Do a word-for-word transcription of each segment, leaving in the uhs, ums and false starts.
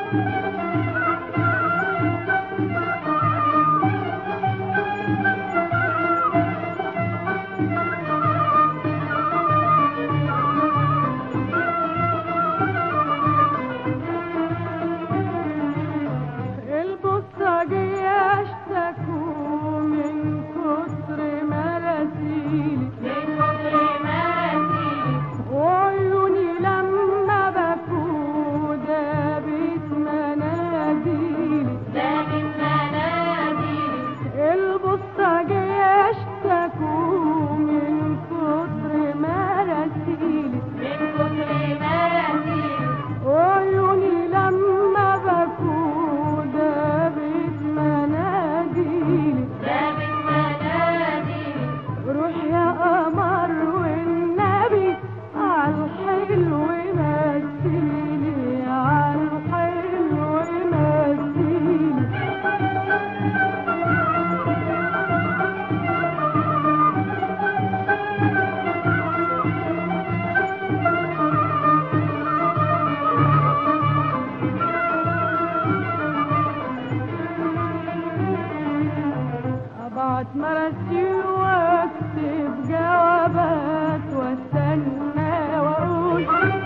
مرسي واكتب جوابات واستنى واقول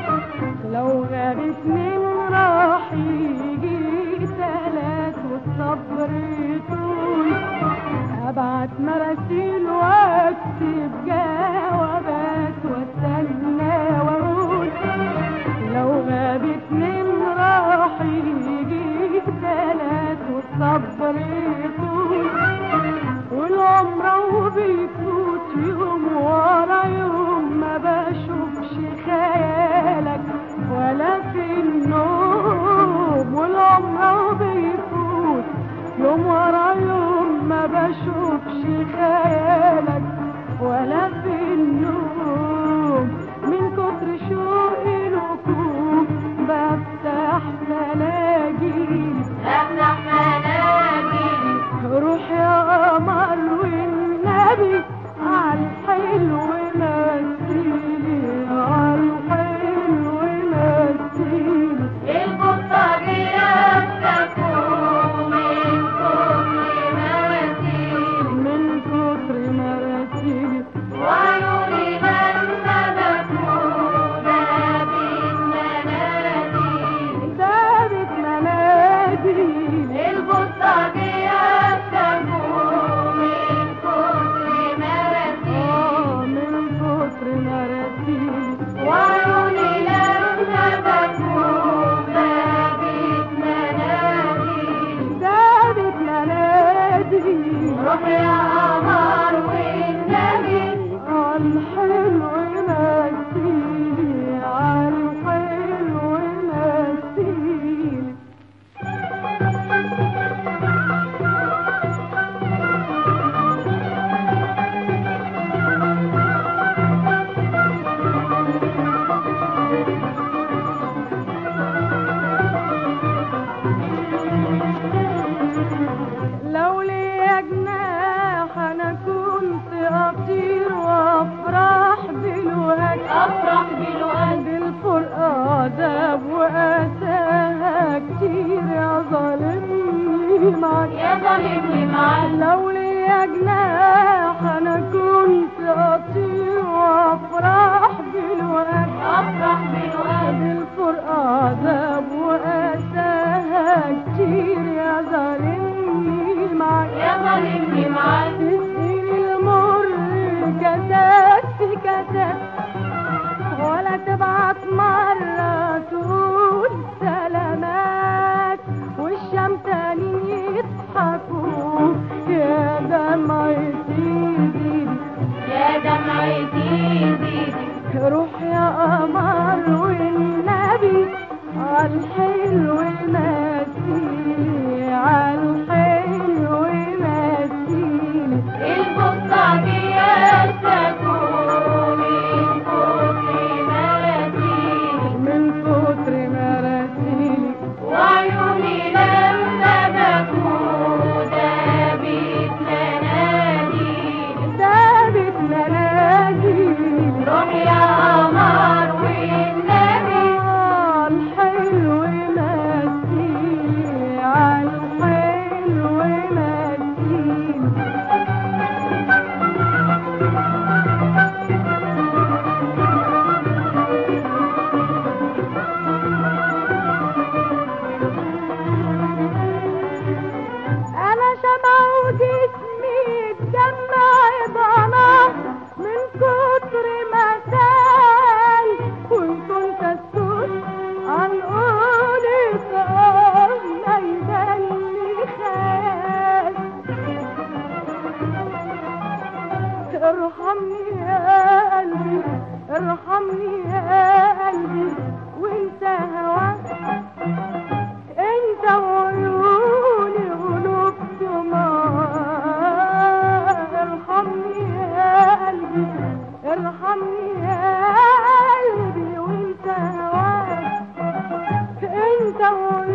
لو غاب اتنين راح يجي تلات والصبر طول. ابعت مراسيل واكتب جوابات واستنى واقول لو غاب اتنين راح يجي تلات والصبر طول. والعمر وبيفوت يوم ورا يوم ما بشوفش خيالك ولا في النوم. والعمر وبيفوت يوم ورا يوم ما بشوفش خيالك ولا في النوم. من كتر شوقي لكم بفتح ملاجيلي بفتح ملاجيلي. روح يا قمر والنبي عالحلو مثيلي عالحلو مثيلي. البطاقية بتكون من كتر مراسيلي من كتر مراسيلي. وعيوني لما بكون دابت مناديل دابت مناديل. البطاقية بتكون من كتر مراسيل من كتر مراسيل. وعيوني لما بكون دابت مناديل دابت مناديل. روح يا قمر والنبي عالحلو مثيلي عالحلو مثيلي. لو ليا جناح انا كنت اطير وافرح بالوهج افرح بالوقت الفرقة عذاب واساها كتير يا ظالمني معاك يا ظالمني معاك. لو ليا جناح انا كنت اطير وافرح بالوهج افرح بالوقت الفرقة عذاب واساها كتير يا ظالمني معاك يا ظالمني معاك. تسقيني المر كاسات في كاسات ولا تبعت مرة تقول سلامات والشمتانين يضحكوا يا دمعتي زيدي يا دمعتي زيدي. روح يا قمر والنبي عالحلو مثيلي عالحلو مثيلي. البطاقية بتكون من كتر مراسيل من كتر مراسيلي. وعيوني لما بكون دابت مناديل دابت مناديل. روح يا قمر والنبي عالحلو مثيلي ارحمني يا قلبي وانت هواك، انت وعيوني قلوب سماك. ارحمني يا قلبي ارحمني يا قلبي وانت هواك، انت وعيوني